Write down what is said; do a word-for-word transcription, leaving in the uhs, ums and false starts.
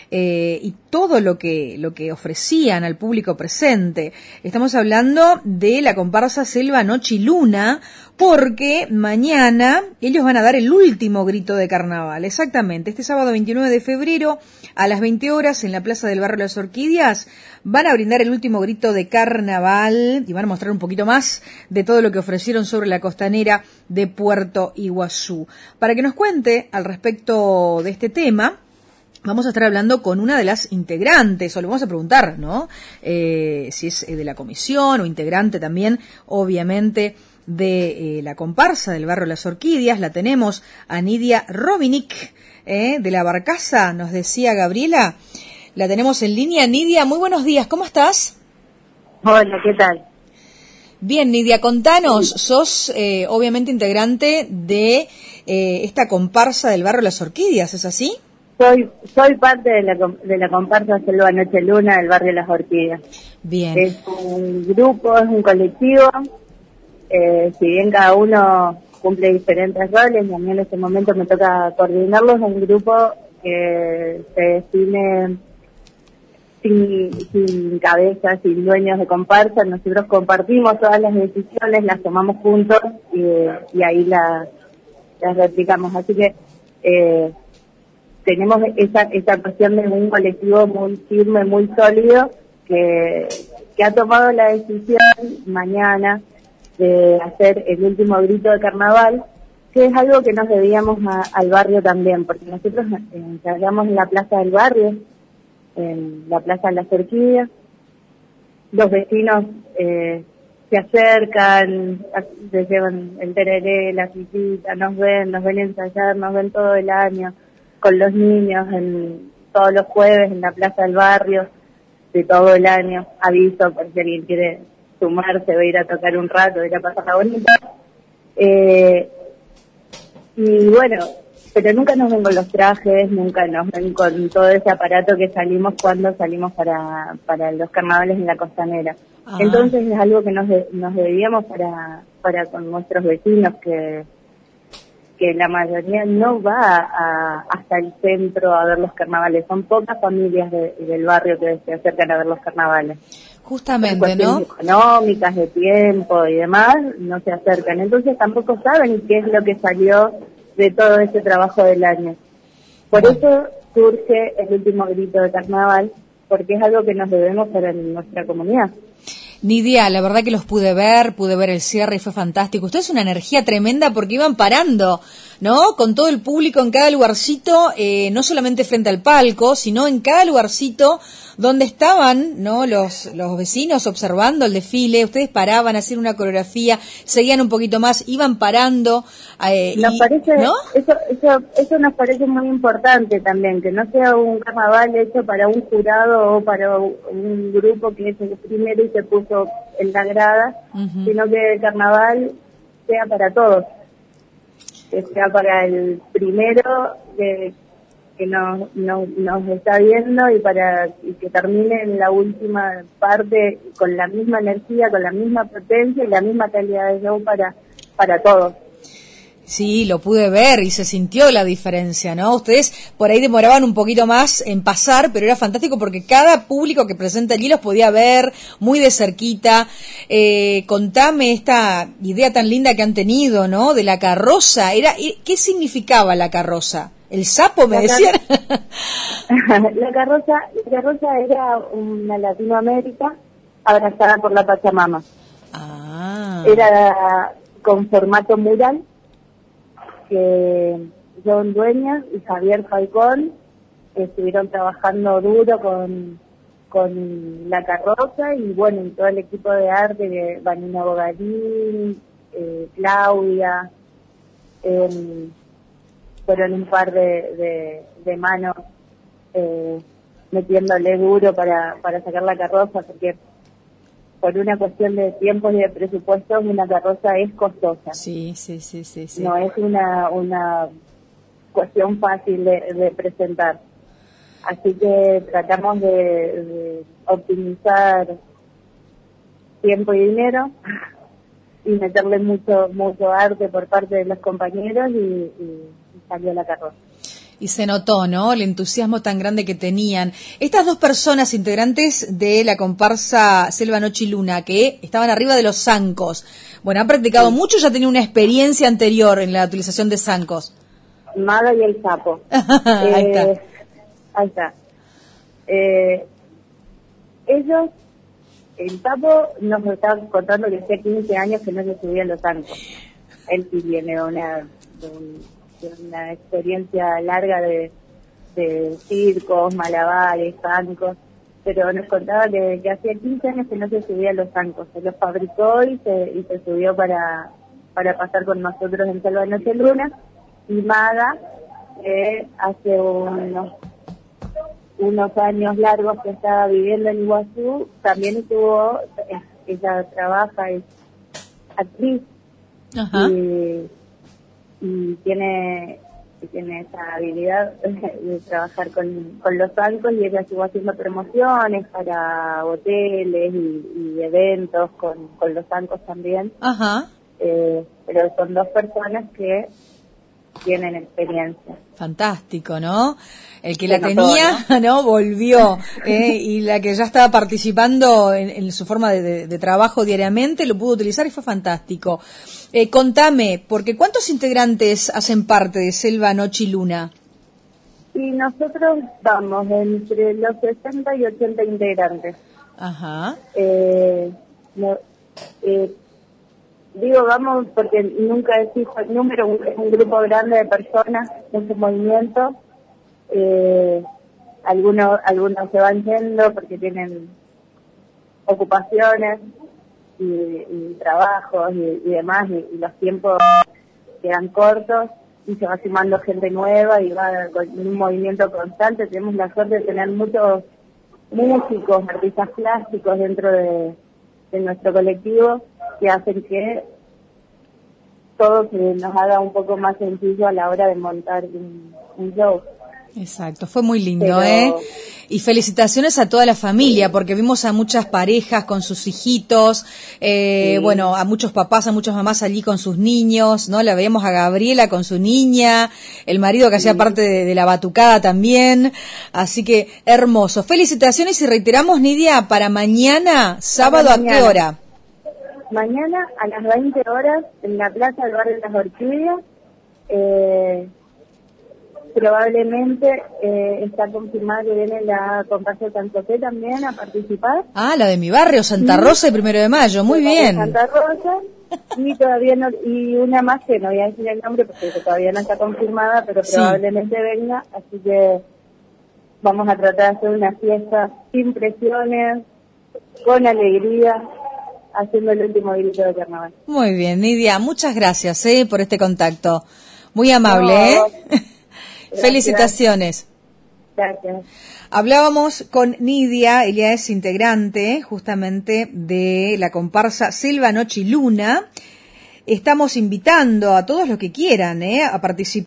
eh, y todo lo que, lo que ofrecían al público presente. Estamos hablando de la comparsa Selva, Noche y Luna, porque mañana ellos van a dar el último grito de carnaval, exactamente, este sábado veintinueve de febrero a las veinte horas en la Plaza del Barrio Las Orquídeas van a brindar el último grito de carnaval y van a mostrar un poquito más de todo lo que ofrecieron sobre la costanera de Puerto Iguazú. Para que nos cuente al respecto de este tema, vamos a estar hablando con una de las integrantes, o le vamos a preguntar, ¿no? Eh, si es de la comisión o integrante también, obviamente, de eh, la comparsa del Barrio Las Orquídeas. La tenemos a Nidia Robinic, eh, de la Barcaza, nos decía Gabriela. La tenemos en línea. Nidia, muy buenos días, ¿cómo estás? Hola, ¿qué tal? Bien, Nidia, contanos, sí. sos eh, obviamente integrante de eh, esta comparsa del Barrio Las Orquídeas, ¿es así? Soy soy parte de la, de la comparsa Selva, Noche y Luna del Barrio Las Orquídeas. Bien. Es un grupo, es un colectivo. Eh, si bien cada uno cumple diferentes roles, y a mí en este momento me toca coordinarlos, es un grupo que se define sin, sin cabeza, sin dueños de comparsa. Nosotros compartimos todas las decisiones, las tomamos juntos y, y ahí las, las replicamos. Así que eh, tenemos esa, esa cuestión de un colectivo muy firme, muy sólido, que, que ha tomado la decisión mañana de hacer el último grito de carnaval, que es algo que nos debíamos a, al barrio también, porque nosotros eh, encargamos en la plaza del barrio, en la plaza de Las Orquídeas. Los vecinos eh, se acercan, se llevan el tereré, la visita, nos ven, nos ven ensayar, nos ven todo el año, con los niños, en todos los jueves en la plaza del barrio, de todo el año. Aviso por si alguien quiere sumarse, va a ir a tocar un rato, va a ir a pasarla bonita. Eh, y bueno, pero nunca nos ven con los trajes, nunca nos ven con todo ese aparato que salimos cuando salimos para para los carnavales en la costanera. Ah. Entonces es algo que nos de, nos debíamos para para con nuestros vecinos, que que la mayoría no va a, hasta el centro a ver los carnavales. Son pocas familias de, del barrio que se acercan a ver los carnavales. Justamente, ¿no? Económicas, de tiempo y demás, no se acercan. Entonces tampoco saben qué es lo que salió de todo ese trabajo del año. Por bueno. eso surge el último grito de carnaval, porque es algo que nos debemos para nuestra comunidad. Nidia, la verdad que los pude ver, pude ver el cierre y fue fantástico. Ustedes una energía tremenda porque iban parando, ¿no? Con todo el público en cada lugarcito, eh, no solamente frente al palco, sino en cada lugarcito donde estaban, ¿no? Los, los vecinos observando el desfile. Ustedes paraban, hacían una coreografía, seguían un poquito más, iban parando. Eh, nos y, parece, ¿no? eso, eso, eso nos parece muy importante también, que no sea un carnaval hecho para un jurado o para un grupo que es el primero y se puso en la grada, uh-huh. sino que el carnaval sea para todos, que sea para el primero que, que nos, nos, nos está viendo y para y que termine en la última parte con la misma energía, con la misma potencia y la misma calidad de show para, para todos. Sí, lo pude ver y se sintió la diferencia, ¿no? Ustedes por ahí demoraban un poquito más en pasar, pero era fantástico porque cada público que presenta allí los podía ver muy de cerquita. Eh, contame esta idea tan linda que han tenido, ¿no? De la carroza. Era, ¿qué significaba la carroza? ¿El sapo, me decían? La carroza, la carroza era una Latinoamérica abrazada por la Pachamama. Ah. Era con formato mural, que John Dueñas y Javier Falcón estuvieron trabajando duro con con la carroza y bueno, y todo el equipo de arte de Vanina Bogarín, eh, Claudia, eh, fueron un par de, de, de manos eh, metiéndole duro para, para sacar la carroza, porque por una cuestión de tiempos y de presupuestos, una carroza es costosa. Sí, sí, sí, sí, sí. No es una una cuestión fácil de, de presentar. Así que tratamos de, de optimizar tiempo y dinero y meterle mucho mucho arte por parte de los compañeros y, y, y salió la carroza. Y se notó, ¿no?, el entusiasmo tan grande que tenían. Estas dos personas integrantes de la comparsa Selva, Noche y Luna, que estaban arriba de los zancos, bueno, han practicado sí. mucho, ya tenían una experiencia anterior en la utilización de zancos. Maga y el sapo. Ahí eh, está. Ahí está. Eh, ellos, el sapo nos estaba contando que hacía quince años que no se subían los zancos. Él sí viene de una... De un, una experiencia larga de, de circos, malabares, zancos, pero nos contaba que, que hacía quince años que no se subía a los zancos, se los fabricó y se, y se subió para, para pasar con nosotros en Selva, Noche y Luna. Y Maga, eh, hace unos, unos años largos que estaba viviendo en Iguazú, también estuvo, ella trabaja, es actriz. Ajá. Y, y tiene tiene esa habilidad de trabajar con, con los zancos, y ella estuvo haciendo promociones para hoteles y, y eventos con, con los zancos también. Ajá. Eh, pero son dos personas que tienen experiencia. Fantástico, ¿no? El que Se la notó, tenía, ¿no? ¿no? Volvió, eh, y la que ya estaba participando en, en su forma de, de, de trabajo diariamente lo pudo utilizar y fue fantástico. Eh, contame, porque ¿cuántos integrantes hacen parte de Selva, Noche y Luna? Y nosotros vamos entre los sesenta y ochenta integrantes. Ajá. Eh, no, eh, Digo, vamos, porque nunca es fijo el número, es un grupo grande de personas, es un movimiento. Eh, algunos algunos se van yendo porque tienen ocupaciones y, y trabajos y, y demás, y, y los tiempos quedan cortos, y se va sumando gente nueva y va con un movimiento constante. Tenemos la suerte de tener muchos músicos, artistas plásticos dentro de, de nuestro colectivo, que hacen que todo se nos haga un poco más sencillo a la hora de montar un, un show. Exacto, fue muy lindo, Pero... ¿eh? Y felicitaciones a toda la familia, porque vimos a muchas parejas con sus hijitos, eh, sí. bueno, a muchos papás, a muchas mamás allí con sus niños, ¿no? La veíamos a Gabriela con su niña, el marido que sí. hacía parte de, de la batucada también, así que hermoso. Felicitaciones y reiteramos, Nidia, para mañana, sábado, para mañana. ¿A qué hora? Mañana a las veinte horas en la Plaza del Barrio de las Orquídeas. Eh, probablemente eh, está confirmada que viene la comparsa de San José también a participar. Ah, la de mi barrio, Santa Rosa, y Primero de Mayo, muy bien. Santa Rosa, y todavía no, y una más que no voy a decir el nombre porque todavía no está confirmada, pero sí. probablemente venga, así que vamos a tratar de hacer una fiesta sin presiones, con alegría, haciendo el último grito de carnaval. Muy bien, Nidia, muchas gracias eh, por este contacto. Muy amable, no, ¿eh? Felicitaciones. Gracias. Hablábamos con Nidia, ella es integrante justamente de la comparsa Selva, Noche y Luna. Estamos invitando a todos los que quieran eh, a participar.